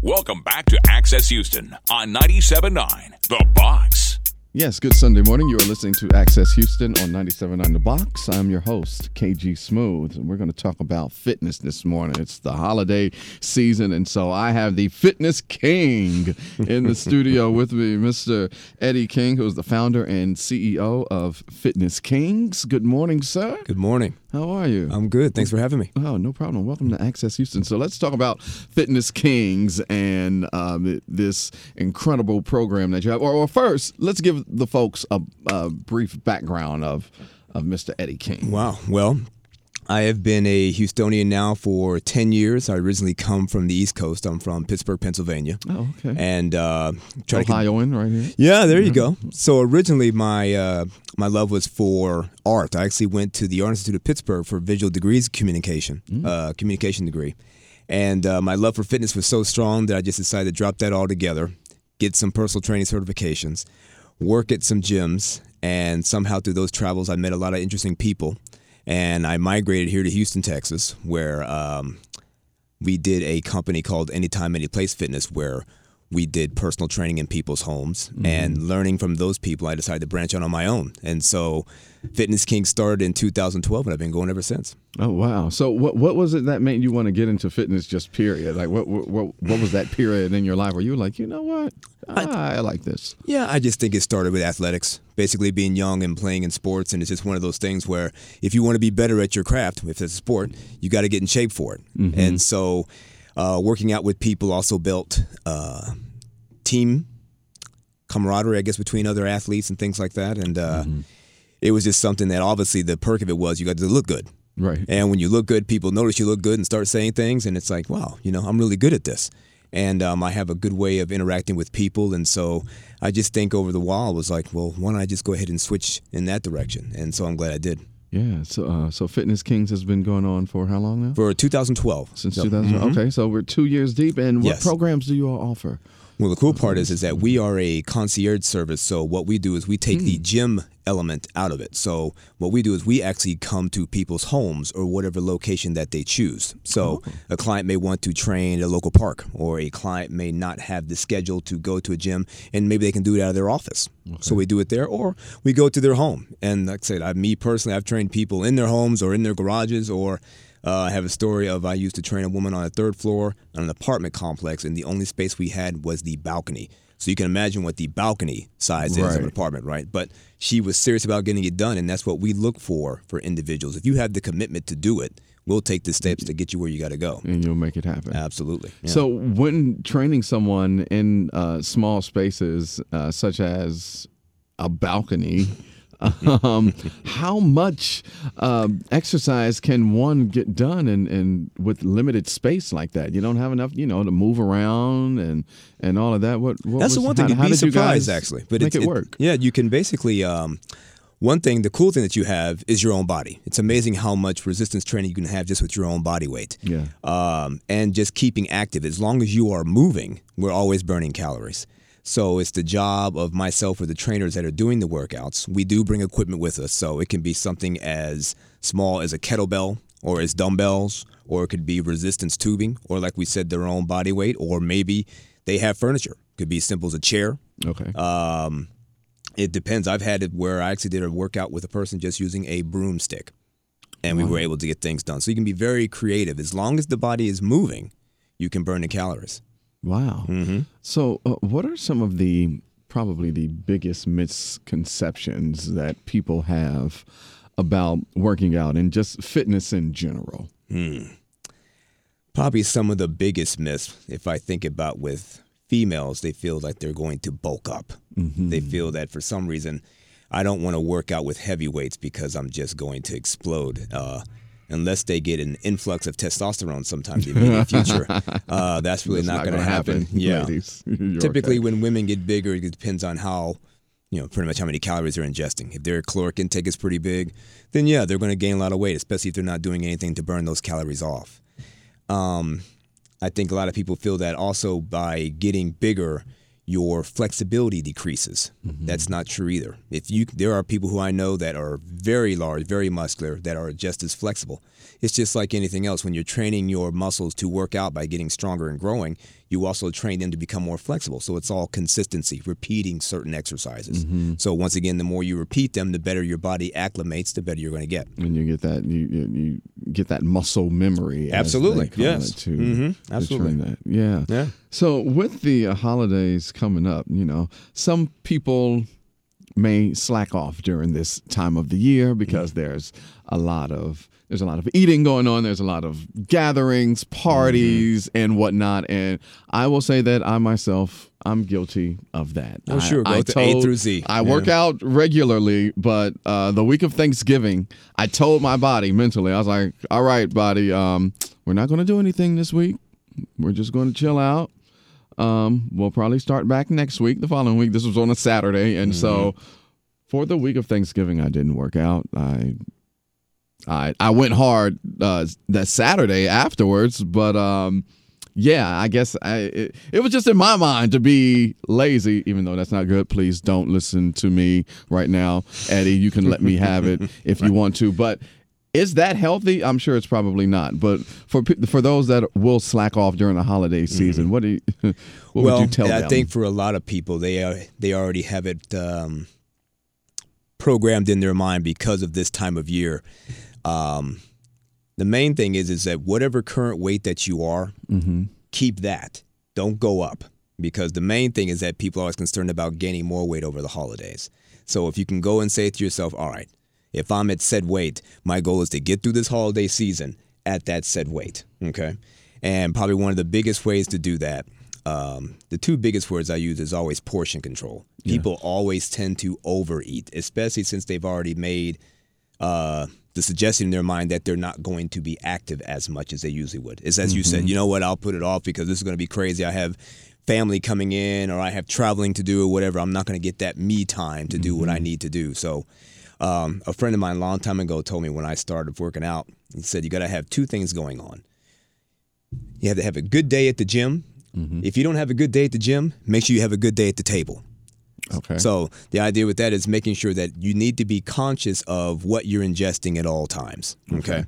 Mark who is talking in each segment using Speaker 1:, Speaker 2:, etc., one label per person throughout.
Speaker 1: Welcome back to Access Houston on 97.9 The Box.
Speaker 2: Yes, good Sunday morning. You are listening to Access Houston on 97.9 The Box. I'm your host, KG Smooth, and we're going to talk about fitness this morning. It's the holiday season, and so I have the fitness king in the studio with me, Mr. Eddie King, who is the founder and CEO of Fitness Kings. Good morning, sir.
Speaker 3: Good morning.
Speaker 2: How are you?
Speaker 3: I'm good. Thanks for having me.
Speaker 2: Oh, no problem. Welcome to Access Houston. So let's talk about Fitness Kings and this incredible program that you have. Or first, let's give the folks a brief background of Mr. Eddie King.
Speaker 3: Wow. Well, I have been a Houstonian now for 10 years. I originally come from the East Coast. I'm from Pittsburgh, Pennsylvania.
Speaker 2: Oh, okay.
Speaker 3: And
Speaker 2: Ohioan right here.
Speaker 3: Yeah, there you go. So originally my love was for art. I actually went to the Art Institute of Pittsburgh for visual degrees communication degree. And my love for fitness was so strong that I just decided to drop that all together, get some personal training certifications, work at some gyms, and somehow through those travels I met a lot of interesting people. And I migrated here to Houston, Texas, where we did a company called Anytime, Anyplace Fitness, where we did personal training in people's homes. Mm-hmm. And learning from those people, I decided to branch out on my own. And so Fitness King started in 2012, and I've been going ever since.
Speaker 2: Oh, wow. So what was it that made you want to get into fitness, just period? Like, what was that period in your life where you were like, you know what? I like this.
Speaker 3: Yeah, I just think it started with athletics, basically being young and playing in sports. And it's just one of those things where if you want to be better at your craft, if it's a sport, you got to get in shape for it. Mm-hmm. And so working out with people also built team camaraderie, I guess, between other athletes and things like that. And it was just something that obviously the perk of it was you got to look good.
Speaker 2: Right.
Speaker 3: And when you look good, people notice you look good and start saying things. And it's like, wow, I'm really good at this. And I have a good way of interacting with people. And so I just think over the while, I was like, well, why don't I just go ahead and switch in that direction? And so I'm glad I did.
Speaker 2: Yeah. So Fitness Kings has been going on for how long now?
Speaker 3: For 2012.
Speaker 2: Since 2012. Mm-hmm. Okay. So we're 2 years deep. And what programs do you all offer?
Speaker 3: Well, the cool part is that we are a concierge service. So what we do is we take the gym element out of it. So what we do is we actually come to people's homes or whatever location that they choose. So a client may want to train at a local park, or a client may not have the schedule to go to a gym, and maybe they can do it out of their office. Okay. So we do it there, or we go to their home. And like I said, I've trained people in their homes or in their garages, or I have a story of I used to train a woman on a third floor on an apartment complex, and the only space we had was the balcony. So you can imagine what the balcony size is of an apartment, right? But she was serious about getting it done, and that's what we look for individuals. If you have the commitment to do it, we'll take the steps to get you where you got to go.
Speaker 2: And you'll make it happen.
Speaker 3: Absolutely. Yeah.
Speaker 2: So when training someone in small spaces, such as a balcony, how much exercise can one get done in with limited space like that? You don't have enough, to move around and all of that.
Speaker 3: That's the one thing. You'd be surprised, actually. But
Speaker 2: make it work.
Speaker 3: Yeah, you can basically. The cool thing that you have is your own body. It's amazing how much resistance training you can have just with your own body weight.
Speaker 2: Yeah.
Speaker 3: And just keeping active. As long as you are moving, we're always burning calories. So it's the job of myself or the trainers that are doing the workouts. We do bring equipment with us, so it can be something as small as a kettlebell or as dumbbells, or it could be resistance tubing, or like we said, their own body weight, or maybe they have furniture. It could be as simple as a chair.
Speaker 2: Okay.
Speaker 3: It depends. I've had it where I actually did a workout with a person just using a broomstick, and we were able to get things done. So you can be very creative. As long as the body is moving, you can burn the calories.
Speaker 2: Wow. Mm-hmm. So what are some of probably the biggest misconceptions that people have about working out and just fitness in general?
Speaker 3: Probably some of the biggest myths, if I think about with females, they feel like they're going to bulk up. Mm-hmm. They feel that for some reason, I don't want to work out with heavy weights because I'm just going to explode. Unless they get an influx of testosterone sometime in the immediate future, that's really not going to happen. Yeah.
Speaker 2: Ladies.
Speaker 3: Typically, when women get bigger, it depends on how, pretty much how many calories they're ingesting. If their caloric intake is pretty big, then yeah, they're going to gain a lot of weight, especially if they're not doing anything to burn those calories off. I think a lot of people feel that also by getting bigger, your flexibility decreases. Mm-hmm. That's not true either. There are people who I know that are very large, very muscular, that are just as flexible. It's just like anything else. When you're training your muscles to work out by getting stronger and growing, you also train them to become more flexible. So it's all consistency, repeating certain exercises. So once again, the more you repeat them, the better your body acclimates, the better you're going to get.
Speaker 2: And you get that you get that muscle memory.
Speaker 3: Absolutely,
Speaker 2: as they call
Speaker 3: yes.
Speaker 2: it, to
Speaker 3: Absolutely.
Speaker 2: train that. Yeah.
Speaker 3: Yeah.
Speaker 2: So with the holidays coming up, some people may slack off during this time of the year because there's a lot of eating going on. There's a lot of gatherings, parties, and whatnot. And I will say that I myself, I'm guilty of that.
Speaker 3: Oh, sure. Go to A through Z.
Speaker 2: I work out regularly, but the week of Thanksgiving, I told my body mentally, I was like, all right, body, we're not going to do anything this week. We're just going to chill out. We'll probably start back next week, the following week. This was on a Saturday. And so for the week of Thanksgiving, I didn't work out. I went hard that Saturday afterwards, but I guess it was just in my mind to be lazy, even though that's not good. Please don't listen to me right now, Eddie. You can let me have it if you want to, but is that healthy? I'm sure it's probably not. But for those that will slack off during the holiday season, what would you tell them?
Speaker 3: I think for a lot of people, they already have it programmed in their mind because of this time of year. The main thing is that whatever current weight that you are, keep that. Don't go up, because the main thing is that people are always concerned about gaining more weight over the holidays. So if you can go and say to yourself, all right, if I'm at said weight, my goal is to get through this holiday season at that said weight, okay? And probably one of the biggest ways to do that, the two biggest words I use is always portion control. People always tend to overeat, especially since they've already made the suggestion in their mind that they're not going to be active as much as they usually would. It's as you said, you know what, I'll put it off because this is going to be crazy. I have family coming in, or I have traveling to do, or whatever. I'm not going to get that me time to do what I need to do. So a friend of mine a long time ago told me when I started working out, he said, you got to have two things going on. You have to have a good day at the gym. If you don't have a good day at the gym, make sure you have a good day at the table.
Speaker 2: Okay.
Speaker 3: So the idea with that is making sure that you need to be conscious of what you're ingesting at all times. Okay.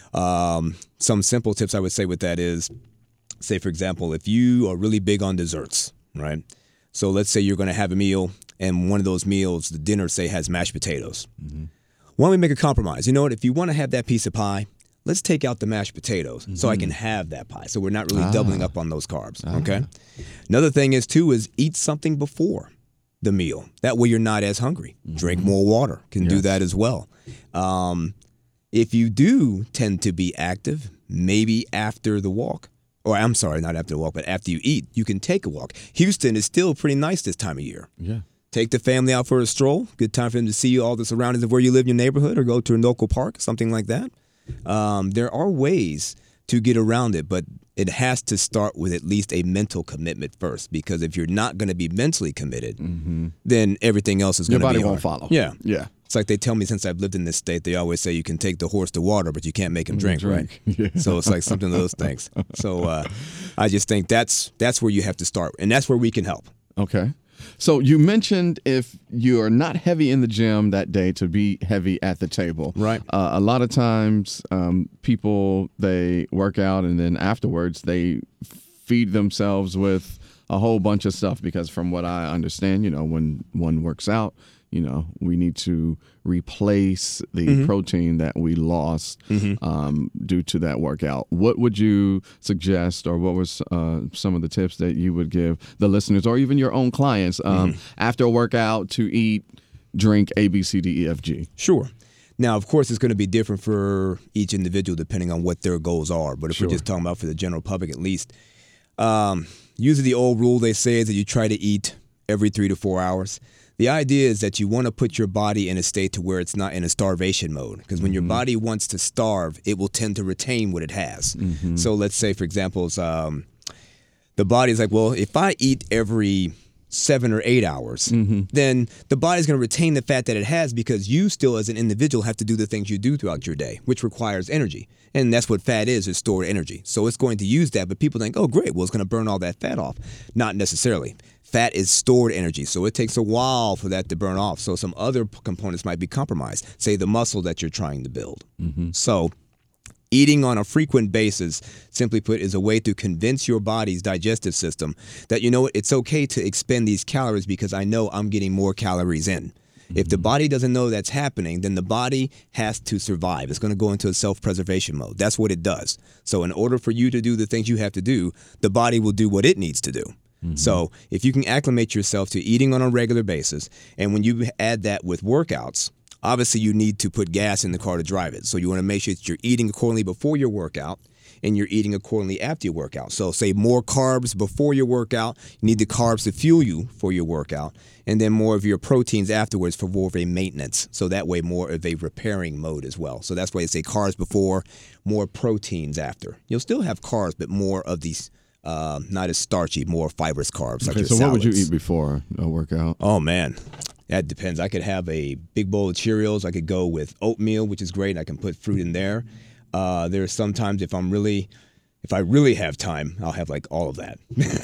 Speaker 3: Some simple tips I would say with that is, say, for example, if you are really big on desserts, right? So let's say you're going to have a meal, and one of those meals, the dinner, say, has mashed potatoes. Why don't we make a compromise? You know what? If you want to have that piece of pie, let's take out the mashed potatoes so I can have that pie. So we're not really doubling up on those carbs. Okay. Another thing is eat something before the meal. That way you're not as hungry. Drink more water. Can do that as well. If you do tend to be active, maybe after the walk, or I'm sorry, not after the walk, but after you eat, you can take a walk. Houston is still pretty nice this time of year.
Speaker 2: Yeah.
Speaker 3: Take the family out for a stroll. Good time for them to see all the surroundings of where you live in your neighborhood, or go to a local park, something like that. There are ways to get around it, but it has to start with at least a mental commitment first, because if you're not going to be mentally committed, then everything else is going to be hard.
Speaker 2: Your body won't follow.
Speaker 3: Yeah.
Speaker 2: Yeah.
Speaker 3: It's like they tell me since I've lived in this state, they always say you can take the horse to water, but you can't make him drink, right?
Speaker 2: Yeah.
Speaker 3: So it's like something of those things. So I just think that's where you have to start, and that's where we can help.
Speaker 2: Okay. So you mentioned if you're not heavy in the gym that day, to be heavy at the table.
Speaker 3: Right.
Speaker 2: A lot of times people, they work out and then afterwards they feed themselves with a whole bunch of stuff, because from what I understand, when one works out, we need to replace the protein that we lost due to that workout. What would you suggest, or what was some of the tips that you would give the listeners, or even your own clients, after a workout, to eat, drink A, B, C, D, E, F, G?
Speaker 3: Sure. Now, of course, it's going to be different for each individual depending on what their goals are. But if we're just talking about for the general public, at least, usually the old rule they say is that you try to eat every 3 to 4 hours. The idea is that you want to put your body in a state to where it's not in a starvation mode, because when your body wants to starve, it will tend to retain what it has. So let's say, for example, the body's like, well, if I eat every 7 or 8 hours, then the body's going to retain the fat that it has, because you still as an individual have to do the things you do throughout your day, which requires energy. And that's what fat is stored energy. So it's going to use that, but people think, oh, great, well, it's going to burn all that fat off. Not necessarily. Fat is stored energy, so it takes a while for that to burn off. So some other components might be compromised, say the muscle that you're trying to build. So Eating on a frequent basis, simply put, is a way to convince your body's digestive system that, you know what, it's okay to expend these calories because I know I'm getting more calories in. If the body doesn't know that's happening, then the body has to survive. It's going to go into a self-preservation mode. That's what it does. So in order for you to do the things you have to do, the body will do what it needs to do. So if you can acclimate yourself to eating on a regular basis, and when you add that with workouts, obviously you need to put gas in the car to drive it. So you want to make sure that you're eating accordingly before your workout and you're eating accordingly after your workout. So say more carbs before your workout. You need the carbs to fuel you for your workout. And then more of your proteins afterwards for more of a maintenance. So that way more of a repairing mode as well. So that's why they say carbs before, more proteins after. You'll still have carbs, but more of these not as starchy, more fibrous carbs. Like
Speaker 2: Okay, so what would you eat before a workout?
Speaker 3: Oh, man. That depends. I could have a big bowl of Cheerios. I could go with oatmeal, which is great. I can put fruit in there. There's sometimes if I really have time, I'll have like all of that.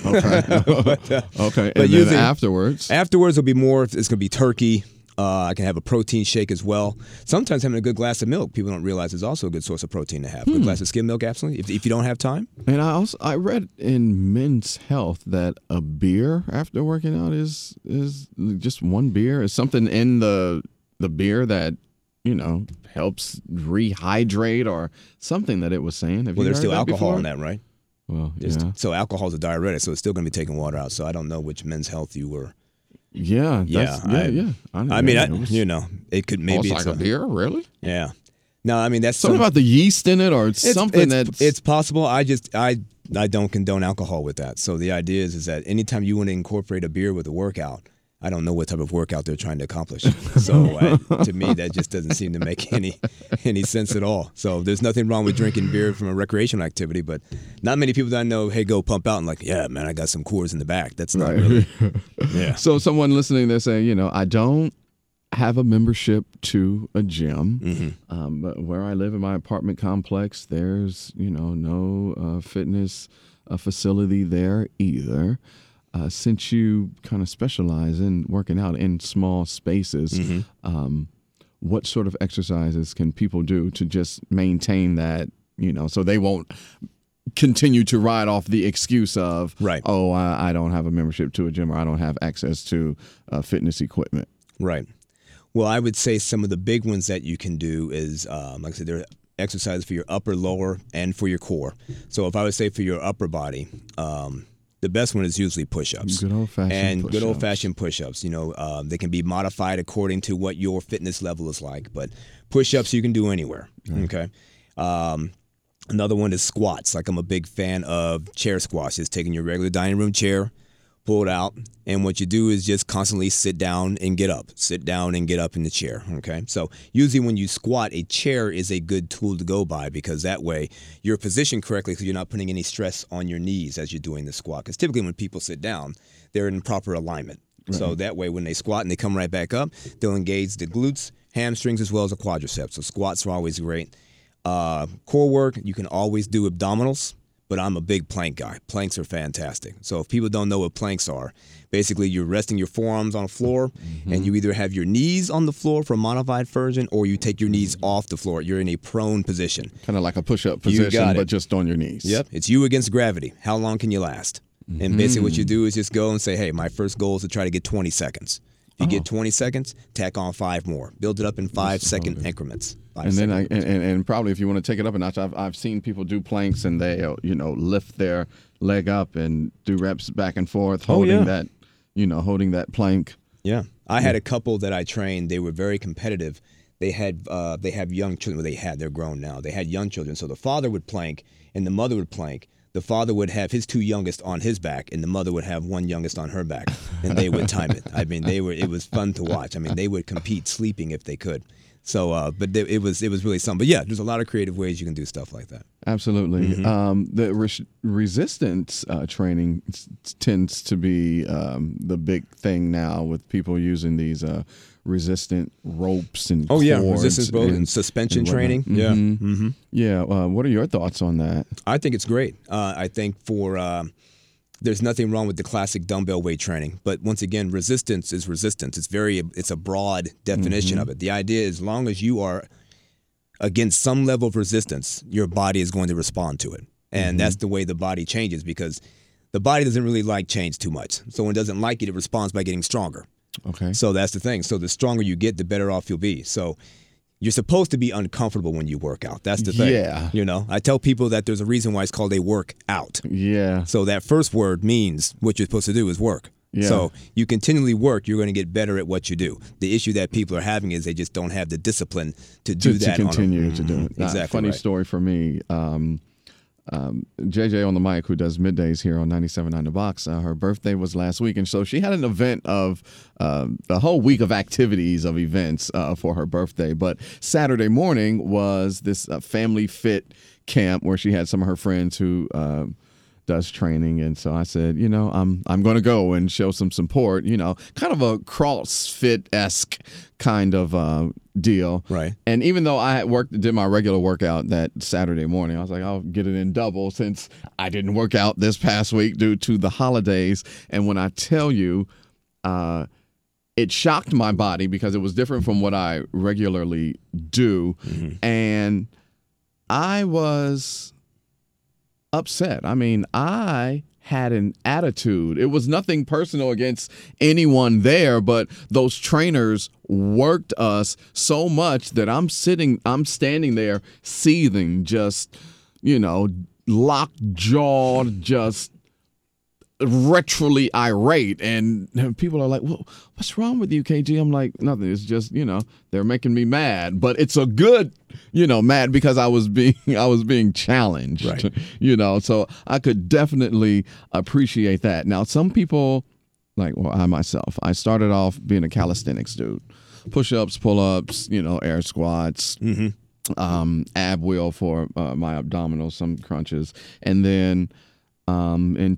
Speaker 2: Okay. Okay.
Speaker 3: but
Speaker 2: And
Speaker 3: usually,
Speaker 2: then afterwards?
Speaker 3: Afterwards, it'll be more. It's going to be turkey. I can have a protein shake as well. Sometimes having a good glass of milk, people don't realize is also a good source of protein to have. Good glass of skim milk, absolutely. If you don't have time.
Speaker 2: And I read in Men's Health that a beer after working out is just one beer. Is something in the beer that, you know, helps rehydrate or something that it was saying. Have
Speaker 3: Well,
Speaker 2: you
Speaker 3: there's
Speaker 2: heard
Speaker 3: still
Speaker 2: that
Speaker 3: alcohol
Speaker 2: before?
Speaker 3: in that, right?
Speaker 2: Well, yeah.
Speaker 3: So alcohol is a diuretic, so it's still going to be taking water out. So I don't know which Men's Health you were.
Speaker 2: Yeah.
Speaker 3: Yeah,
Speaker 2: I mean,
Speaker 3: it could maybe
Speaker 2: it's like a beer, really?
Speaker 3: Yeah. No, I mean that's
Speaker 2: Something about the yeast in it, or something that's
Speaker 3: it's possible. I don't condone alcohol with that. So the idea is that anytime you want to incorporate a beer with a workout, I don't know what type of workout they're trying to accomplish. So to me, that just doesn't seem to make any sense at all. So there's nothing wrong with drinking beer from a recreational activity, but not many people that I know, hey, go pump out and like, yeah, man, I got some Coors in the back. That's not really. Yeah.
Speaker 2: So someone listening, they're saying, you know, I don't have a membership to a gym, but where I live in my apartment complex, there's, you know, no fitness facility there either. Since you kind of specialize in working out in small spaces, what sort of exercises can people do to just maintain that, you know, so they won't continue to ride off the excuse of,
Speaker 3: right,
Speaker 2: oh, I don't have a membership to a gym or I don't have access to fitness equipment.
Speaker 3: Right. Well, I would say some of the big ones that you can do is, like I said, there are exercises for your upper, lower, and for your core. So if I would say for your upper body, the best one is usually push-ups.
Speaker 2: Good old-fashioned push-ups.
Speaker 3: Good old-fashioned push-ups. You know, they can be modified according to what your fitness level is like. But push-ups you can do anywhere, okay? Another one is squats. Like I'm a big fan of chair squats. Just taking your regular dining room chair, pull it out, and what you do is just constantly sit down and get up. Sit down and get up in the chair, okay? So usually when you squat, a chair is a good tool to go by because that way you're positioned correctly so you're not putting any stress on your knees as you're doing the squat. Because typically when people sit down, they're in proper alignment. Right. So that way when they squat and they come right back up, they'll engage the glutes, hamstrings, as well as the quadriceps. So squats are always great. Core work, you can always do abdominals. But I'm a big plank guy. Planks are fantastic. So if people don't know what planks are, basically you're resting your forearms on the floor, and you either have your knees on the floor for a modified version, or you take your knees off the floor. You're in a prone position.
Speaker 2: Kind of like a push-up position, but just on your knees.
Speaker 3: Yep. It's you against gravity. How long can you last? And basically what you do is just go and say, hey, my first goal is to try to get 20 seconds. If you get 20 seconds, tack on 5 more. Build it up in 5-second increments.
Speaker 2: And probably if you want to take it up a notch, I've seen people do planks and they lift their leg up and do reps back and forth, holding that plank.
Speaker 3: Yeah, I had a couple that I trained. They were very competitive. They have young children. They're grown now. They had young children. So the father would plank and the mother would plank. The father would have his 2 youngest on his back, and the mother would have 1 youngest on her back, and they would time it. I mean, it was fun to watch. I mean, they would compete sleeping if they could. So, but it was really something. But yeah, there's a lot of creative ways you can do stuff like that.
Speaker 2: Absolutely. The resistance training tends to be the big thing now with people using these resistant ropes and cords.
Speaker 3: Resistance ropes and suspension training.
Speaker 2: Yeah. What are your thoughts on that?
Speaker 3: I think it's great. I think there's nothing wrong with the classic dumbbell weight training, but once again, resistance is resistance. It's a broad definition of it. The idea is, as long as you are against some level of resistance, your body is going to respond to it. And that's the way the body changes, because the body doesn't really like change too much. So when it doesn't like it, it responds by getting stronger.
Speaker 2: Okay.
Speaker 3: So that's the thing. So the stronger you get, the better off you'll be. So you're supposed to be uncomfortable when you work out. That's the thing.
Speaker 2: Yeah.
Speaker 3: You know, I tell people that there's a reason why it's called a workout.
Speaker 2: Yeah.
Speaker 3: So that first word means what you're supposed to do is work.
Speaker 2: Yeah.
Speaker 3: So you continually work, you're going to get better at what you do. The issue that people are having is they just don't have the discipline to do that.
Speaker 2: To continue to do it.
Speaker 3: Exactly.
Speaker 2: Funny
Speaker 3: right.
Speaker 2: story for me. JJ on the mic, who does middays here on 97.9 The Box, her birthday was last week, and so she had an event of a whole week of activities, of events for her birthday. But Saturday morning was this family fit camp where she had some of her friends who does training, and so I said, you know, I'm going to go and show some support, you know, kind of a CrossFit-esque kind of deal.
Speaker 3: Right.
Speaker 2: And even though I had did my regular workout that Saturday morning, I was like, I'll get it in double since I didn't work out this past week due to the holidays. And when I tell you, it shocked my body because it was different from what I regularly do. And I was upset. I mean, I had an attitude. It was nothing personal against anyone there, but those trainers worked us so much that I'm standing there seething, just, you know, locked jawed, just retroly irate. And people are like, well, what's wrong with you, KG? I'm like, nothing. It's just, you know, they're making me mad, but it's a good, you know, mad because I was being challenged,
Speaker 3: right.
Speaker 2: You know, so I could definitely appreciate that. Now, some people, like, well, I started off being a calisthenics dude, push-ups, pull-ups, you know, air squats, ab wheel for my abdominals, some crunches. And then in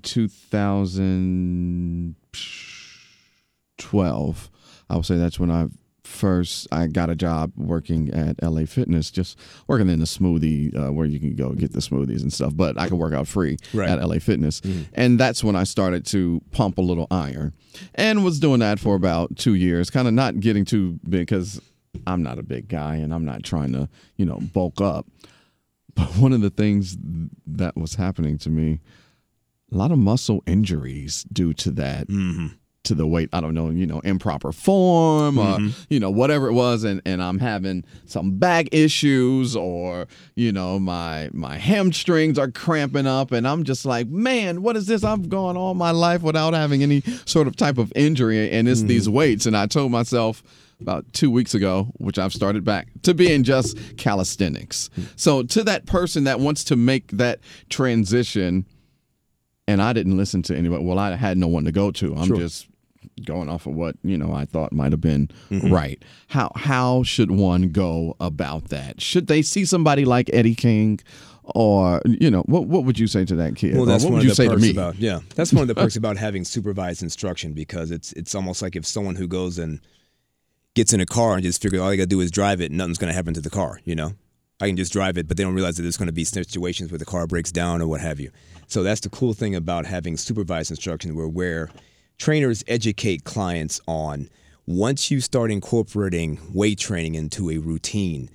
Speaker 2: 2012, I would say that's when I got a job working at LA Fitness, just working in the smoothie where you can go get the smoothies and stuff. But I could work out free at LA Fitness. And that's when I started to pump a little iron and was doing that for about 2 years, kind of not getting too big because I'm not a big guy and I'm not trying to, you know, bulk up. But one of the things that was happening to me, a lot of muscle injuries due to that. To the weight, I don't know, you know, improper form or, you know, whatever it was. And I'm having some back issues or, you know, my hamstrings are cramping up. And I'm just like, man, what is this? I've gone all my life without having any sort of type of injury. And it's these weights. And I told myself about 2 weeks ago, which I've started back to being just calisthenics. So to that person that wants to make that transition, and I didn't listen to anybody. Well, I had no one to go to. I'm just going off of what, you know, I thought might have been right. How should one go about that? Should they see somebody like Eddie King, or, you know, what would you say to that kid?
Speaker 3: Well, that's
Speaker 2: what
Speaker 3: one
Speaker 2: would
Speaker 3: of the
Speaker 2: you say to
Speaker 3: perks
Speaker 2: me?
Speaker 3: that's one of the perks about having supervised instruction, because it's almost like if someone who goes and gets in a car and just figures all you got to do is drive it, nothing's going to happen to the car, you know? I can just drive it, but they don't realize that there's going to be situations where the car breaks down or what have you. So that's the cool thing about having supervised instruction, where trainers educate clients on, once you start incorporating weight training into a routine,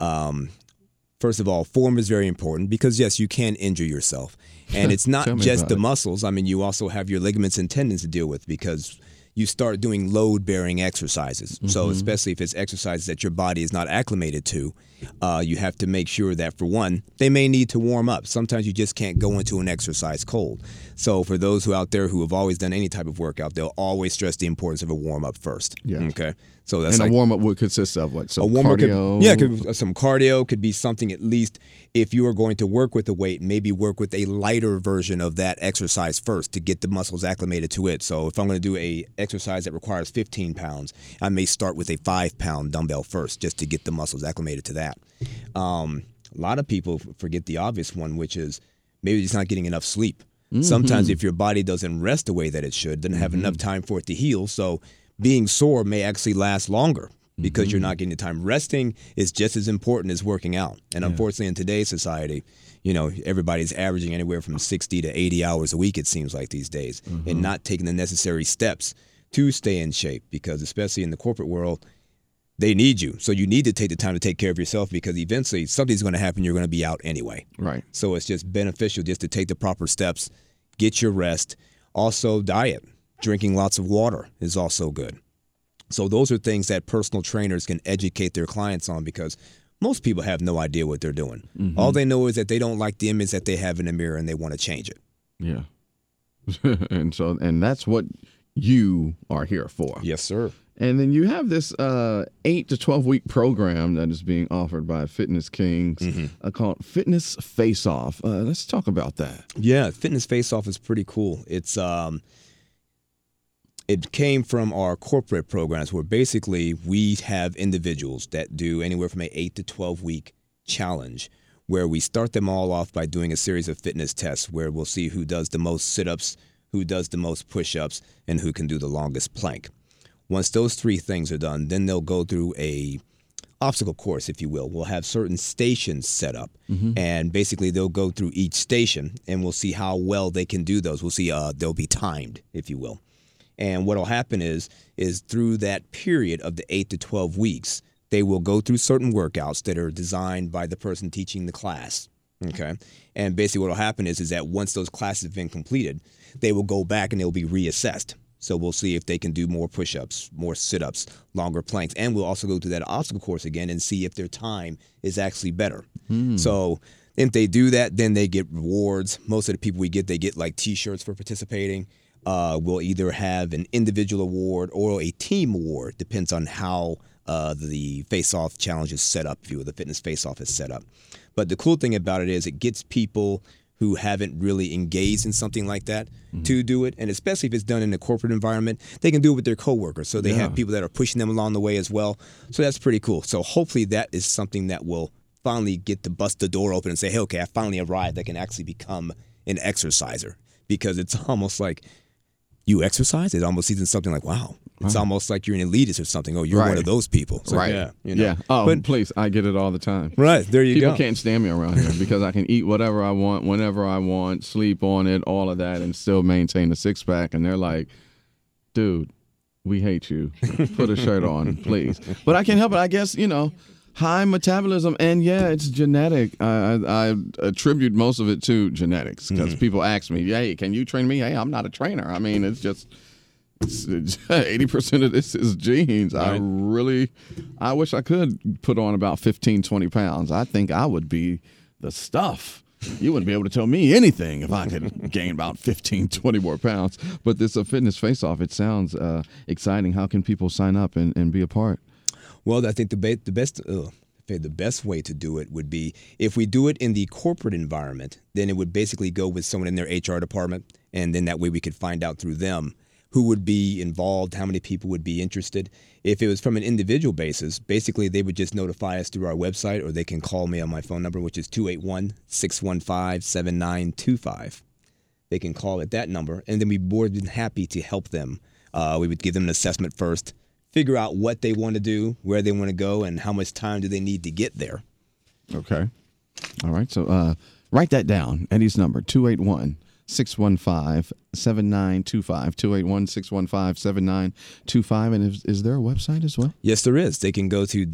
Speaker 3: first of all, form is very important because, yes, you can injure yourself. And it's not just the muscles. I mean, you also have your ligaments and tendons to deal with because you start doing load-bearing exercises. So especially if it's exercises that your body is not acclimated to, you have to make sure that, for one, they may need to warm up. Sometimes you just can't go into an exercise cold. So for those who out there who have always done any type of workout, they'll always stress the importance of a warm-up first. Yeah. Okay. So that's
Speaker 2: a warm-up would consist of what? So
Speaker 3: a warm-up
Speaker 2: cardio?
Speaker 3: Some cardio could be something, at least if you are going to work with a weight, maybe work with a lighter version of that exercise first to get the muscles acclimated to it. So if I'm going to do a exercise that requires 15 pounds, I may start with a 5-pound dumbbell first just to get the muscles acclimated to that. A lot of people forget the obvious one, which is maybe just not getting enough sleep. Sometimes if your body doesn't rest the way that it should, doesn't have enough time for it to heal, so being sore may actually last longer because you're not getting the time. Resting is just as important as working out. And unfortunately, in today's society, you know, everybody's averaging anywhere from 60 to 80 hours a week, it seems like these days, and not taking the necessary steps to stay in shape, because especially in the corporate world, they need you. So you need to take the time to take care of yourself because eventually something's going to happen. You're going to be out anyway.
Speaker 2: Right.
Speaker 3: So it's just beneficial just to take the proper steps, get your rest. Also, diet. Drinking lots of water is also good. So those are things that personal trainers can educate their clients on because most people have no idea what they're doing. Mm-hmm. All they know is that they don't like the image that they have in the mirror and they want to change it.
Speaker 2: Yeah. and that's what you are here for.
Speaker 3: Yes, sir.
Speaker 2: And then you have this 8 to 12 week program that is being offered by Fitness Kings called Fitness Face Off. Let's talk about that.
Speaker 3: Yeah, Fitness Face Off is pretty cool. It's it came from our corporate programs where basically we have individuals that do anywhere from an 8 to 12 week challenge where we start them all off by doing a series of fitness tests where we'll see who does the most sit-ups, who does the most push-ups, and who can do the longest plank. Once those 3 things are done, then they'll go through a obstacle course, if you will. We'll have certain stations set up, and basically they'll go through each station, and we'll see how well they can do those. We'll see they'll be timed, if you will. And what will happen is through that period of the 8 to 12 weeks, they will go through certain workouts that are designed by the person teaching the class. Okay, and basically what will happen is that once those classes have been completed, they will go back and they'll be reassessed. So we'll see if they can do more push-ups, more sit-ups, longer planks, and we'll also go through that obstacle course again and see if their time is actually better. So if they do that, then they get rewards. Most of the people they get like T-shirts for participating. We'll either have an individual award or a team award, depends on how the face-off challenge is set up, if you will, the fitness face-off is set up. But the cool thing about it is it gets people who haven't really engaged in something like that to do it, and especially if it's done in a corporate environment, they can do it with their coworkers. So they have people that are pushing them along the way as well. So that's pretty cool. So hopefully that is something that will finally get to bust the door open and say, hey, okay, I finally arrived. I can actually become an exerciser, because it's almost like you exercise. It almost seems something like, wow. It's almost like you're an elitist or something. Oh, you're one of those people. So,
Speaker 2: Yeah.
Speaker 3: You know.
Speaker 2: Oh, please. I get it all the time.
Speaker 3: Right. There you go.
Speaker 2: People can't stand me around here because I can eat whatever I want, whenever I want, sleep on it, all of that, and still maintain a six-pack. And they're like, dude, we hate you. Put a shirt on, please. But I can't help it. I guess, high metabolism, and it's genetic. I attribute most of it to genetics because people ask me, hey, can you train me? Hey, I'm not a trainer. I mean, it's just 80% of this is genes. Right. I wish I could put on about 15, 20 pounds. I think I would be the stuff. You wouldn't be able to tell me anything if I could gain about 15, 20 more pounds. But this fitness face-off, it sounds exciting. How can people sign up and be a part?
Speaker 3: Well, I think the best way to do it would be if we do it in the corporate environment, then it would basically go with someone in their HR department, and then that way we could find out through them who would be involved, how many people would be interested. If it was from an individual basis, basically they would just notify us through our website, or they can call me on my phone number, which is 281-615-7925. They can call at that number, and then we'd be more than happy to help them. We would give them an assessment first, figure out what they want to do, where they want to go, and how much time do they need to get there.
Speaker 2: Okay. All right. So write that down. Eddie's number, 281-615-7925, 281-615-7925. And is there a website as well?
Speaker 3: Yes, there is. They can go to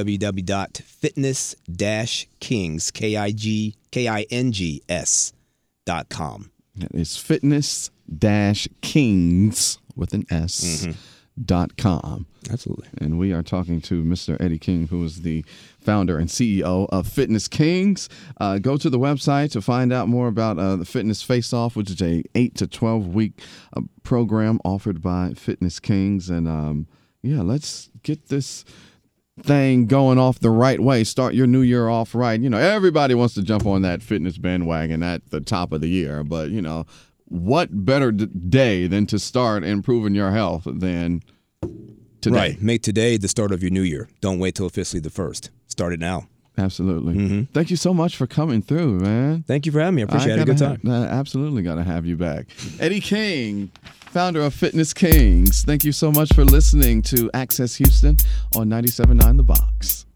Speaker 3: www.fitness-kings.com.
Speaker 2: That is fitness-kings with an S. .com.
Speaker 3: Absolutely.
Speaker 2: And we are talking to Mr. Eddie King, who is the founder and CEO of Fitness Kings. Go to the website to find out more about the Fitness Face-Off, which is a 8 to 12 week program offered by Fitness Kings. And let's get this thing going off the right way. Start your new year off right. Everybody wants to jump on that fitness bandwagon at the top of the year, but what better day than to start improving your health than today?
Speaker 3: Right. Make today the start of your new year. Don't wait till officially the 1st. Start it now.
Speaker 2: Absolutely. Thank you so much for coming through, man.
Speaker 3: Thank you for having me. I appreciate it. A good time.
Speaker 2: Absolutely got to have you back. Eddie King, founder of Fitness Kings. Thank you so much for listening to Access Houston on 97.9 The Box.